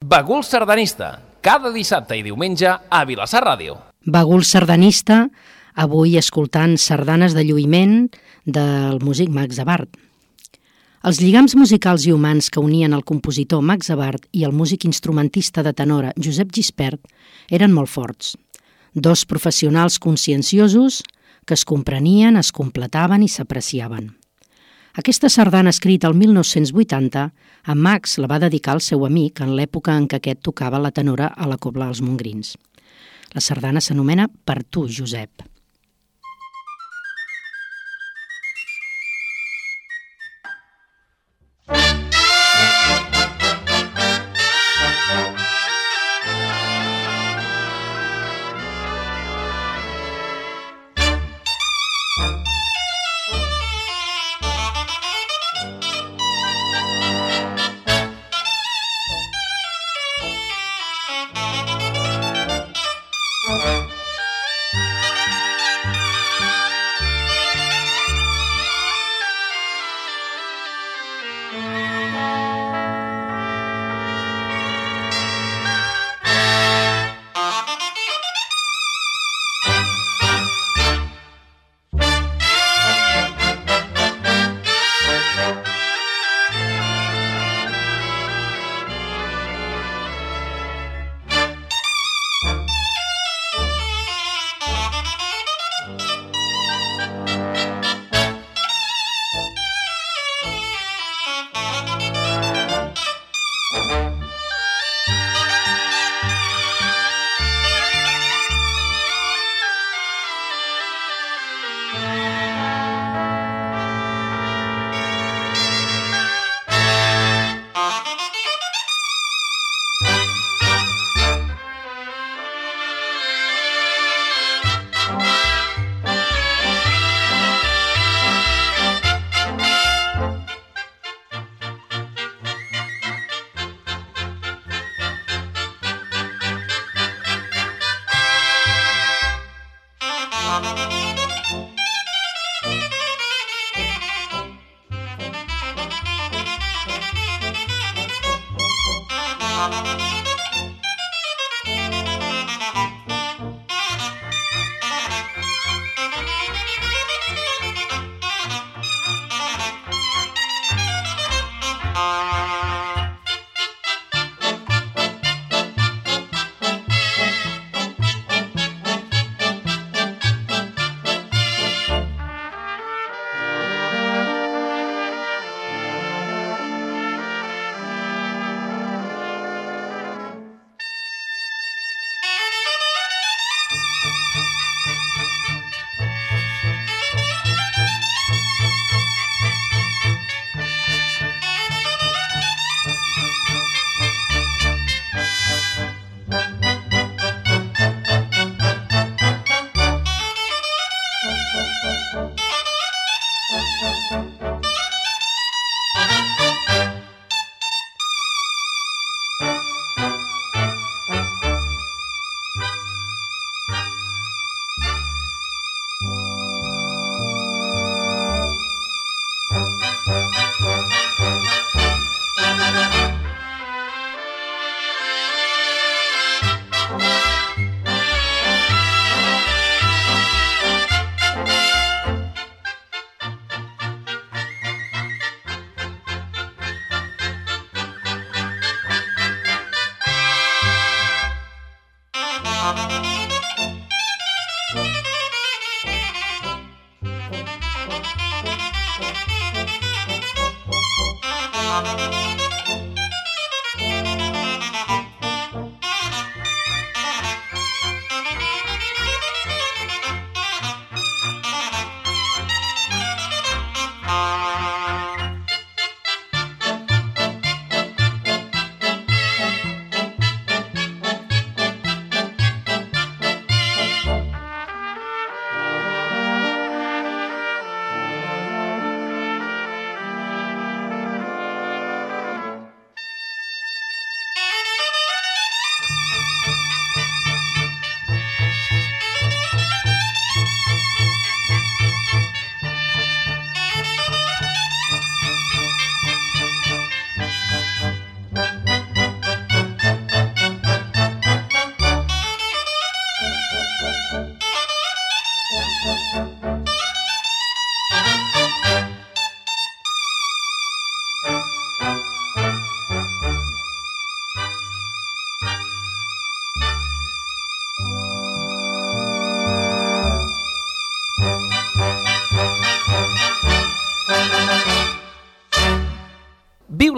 Bagul Sardanista, cada dissabte i diumenge a Vilassar Ràdio. Bagul Sardanista, avui escoltant sardanes de lluïment del músic Max Abart. Els lligams musicals i humans que unien el compositor Max Abart i el músic instrumentista de tenora Josep Gispert eren molt forts. Dos professionals conscienciosos que es comprenien, es completaven i s'apreciaven. Aquesta sardana escrita el 1980, en Max la va dedicar al seu amic en l'època en què aquest tocava la tenora a la Cobla dels Montgrins. La sardana s'anomena Per tu, Josep.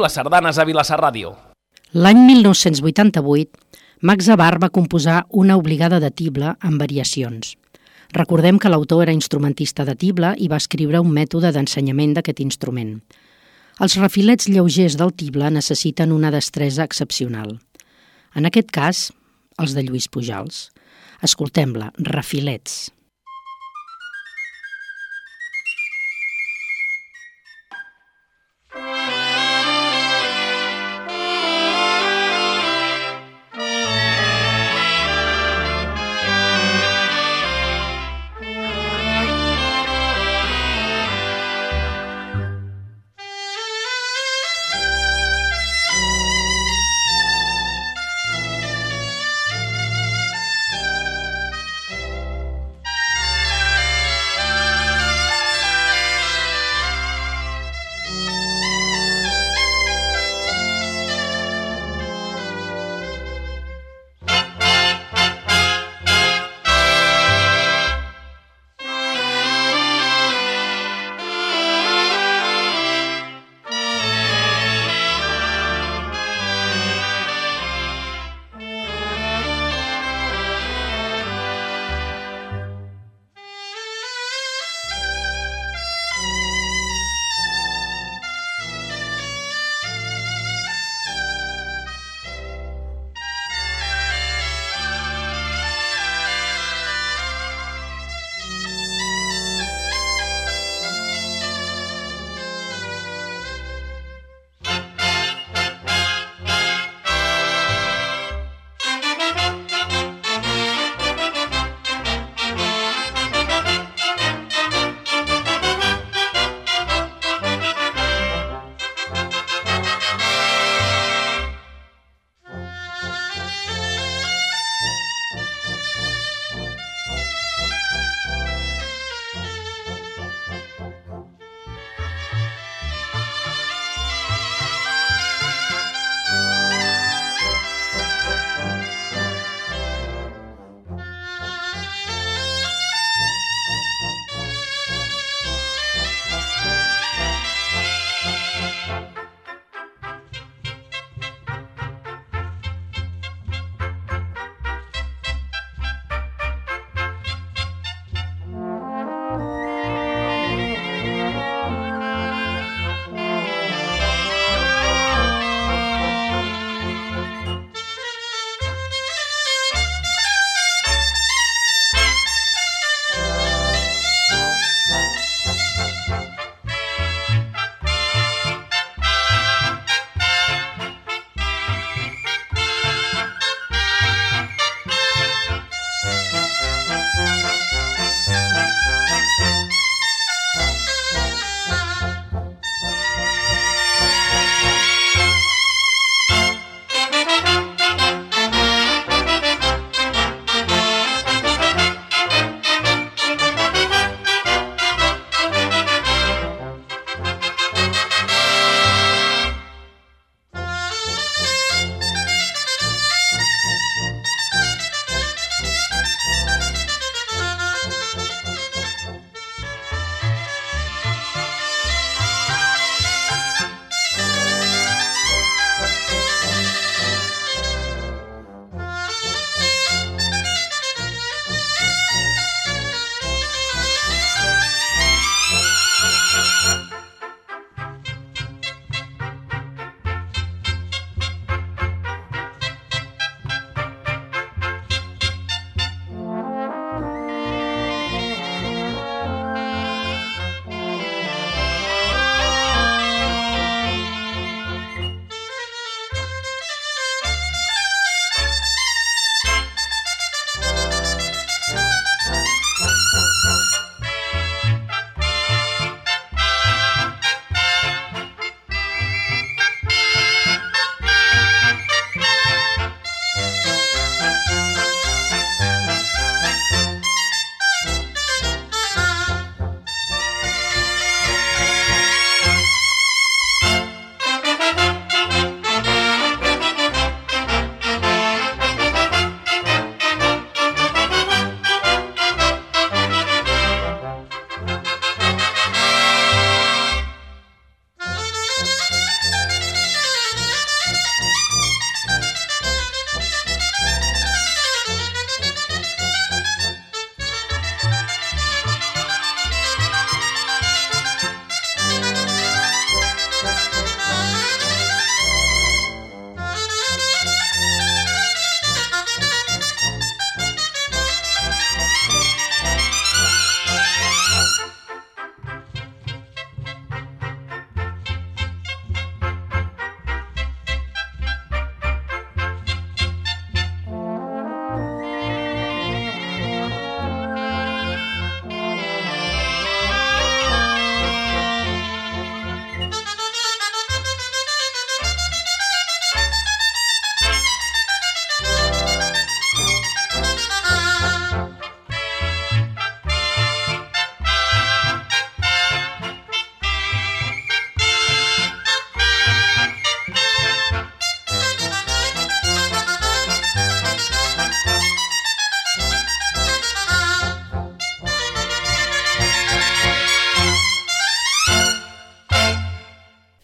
les sardanes a Vilassar Ràdio. L'any 1988, Max Abarth va composar una obligada de tible amb variacions. Recordem que l'autor era instrumentista de tible i va escriure un mètode d'ensenyament d'aquest instrument. Els refilets lleugers del tible necessiten una destresa excepcional. En aquest cas, els de Lluís Pujals. Escoltem-la, refilets.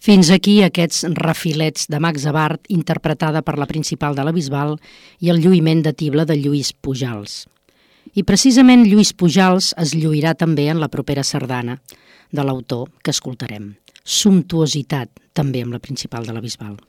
Fins aquí aquests refilets de Max Abart, interpretada per la principal de la Bisbal, i el lluïment de tible de Lluís Pujals. I precisament Lluís Pujals es lluirà també en la propera sardana de l'autor que escoltarem. Sumptuositat, també amb la principal de la Bisbal.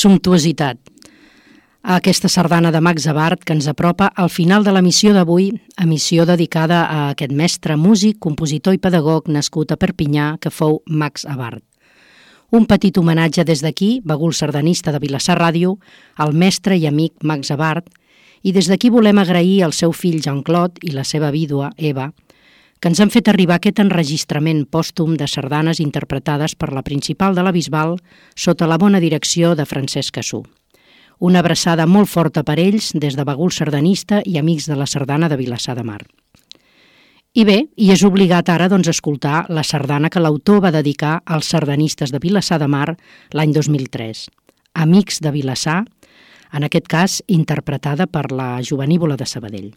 sumptuositat a aquesta sardana de Max Abart que ens apropa al final de l'emissió d'avui, emissió dedicada a aquest mestre músic, compositor i pedagog nascut a Perpinyà que fou Max Abart. Un petit homenatge des d'aquí, bagul sardanista de Vilassar Ràdio, al mestre i amic Max Abart, i des d'aquí volem agrair al seu fill Jean-Claude i la seva vídua, Eva, que ens han fet arribar aquest enregistrament pòstum de sardanes interpretades per la principal de la Bisbal sota la bona direcció de Francesc Cassú. Una abraçada molt forta per ells des de bagul sardanista i amics de la sardana de Vilassar de Mar. I bé, i és obligat ara escoltar la sardana que l'autor va dedicar als sardanistes de Vilassar de Mar l'any 2003. Amics de Vilassar, en aquest cas interpretada per la Jovenívola de Sabadell.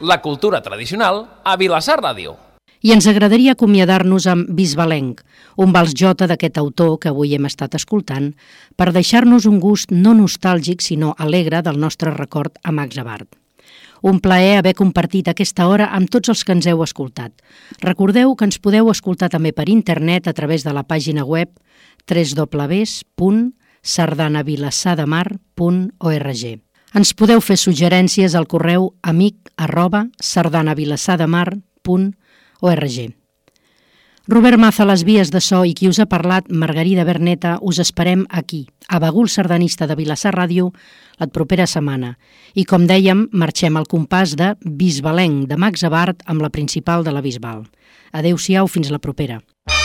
la cultura tradicional a Vilassar Ràdio. I ens agradaria acomiadar-nos amb Bisbalenc, un vals jota d'aquest autor que avui hem estat escoltant, per deixar-nos un gust no nostàlgic, sinó alegre del nostre record a Max Abart. Un plaer haver compartit aquesta hora amb tots els que ens heu escoltat. Recordeu que ens podeu escoltar també per internet a través de la pàgina web www.sardanavilassademar.org. Ens podeu fer suggerències al correu amic@sardanavilassademar.org. Robert Maza a les vies de so i qui us ha parlat, Margarida Berneta, us esperem aquí, a Bagul Sardanista de Vilassar Ràdio, la propera setmana. I com dèiem, marxem al compàs de Bisbalenc de Max Abart amb la principal de la Bisbal. Adéu-siau, fins la propera.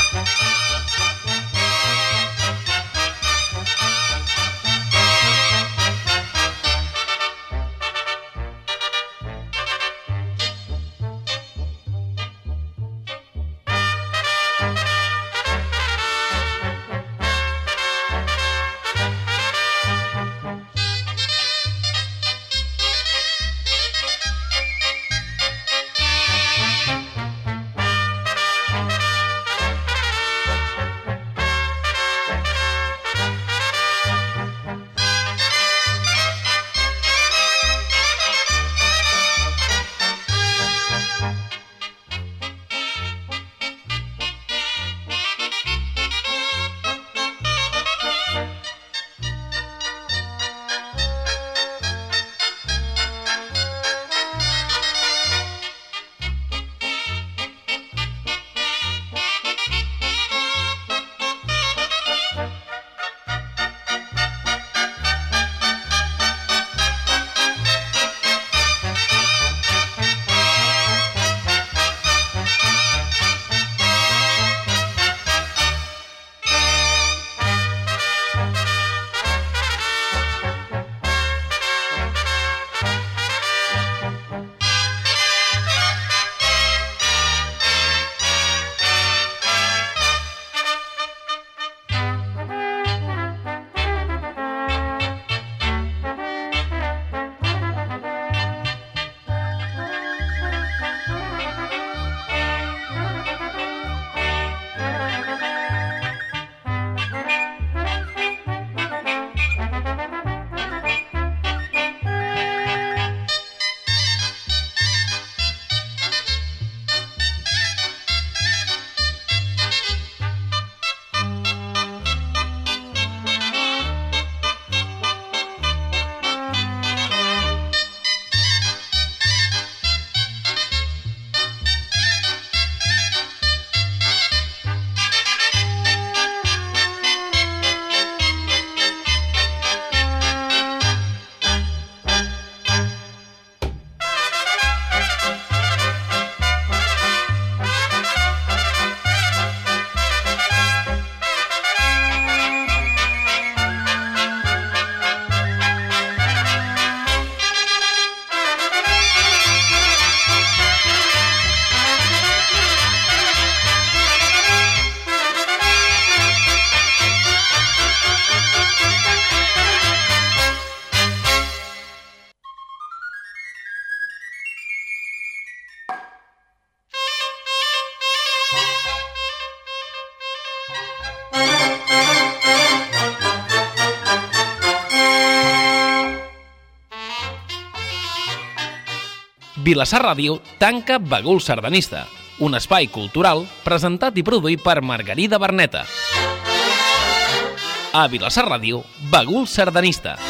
Vilassar Ràdio tanca Bagul Sardanista, un espai cultural presentat i produït per Margarida Berneta. A Vilassar Ràdio, Bagul Sardanista.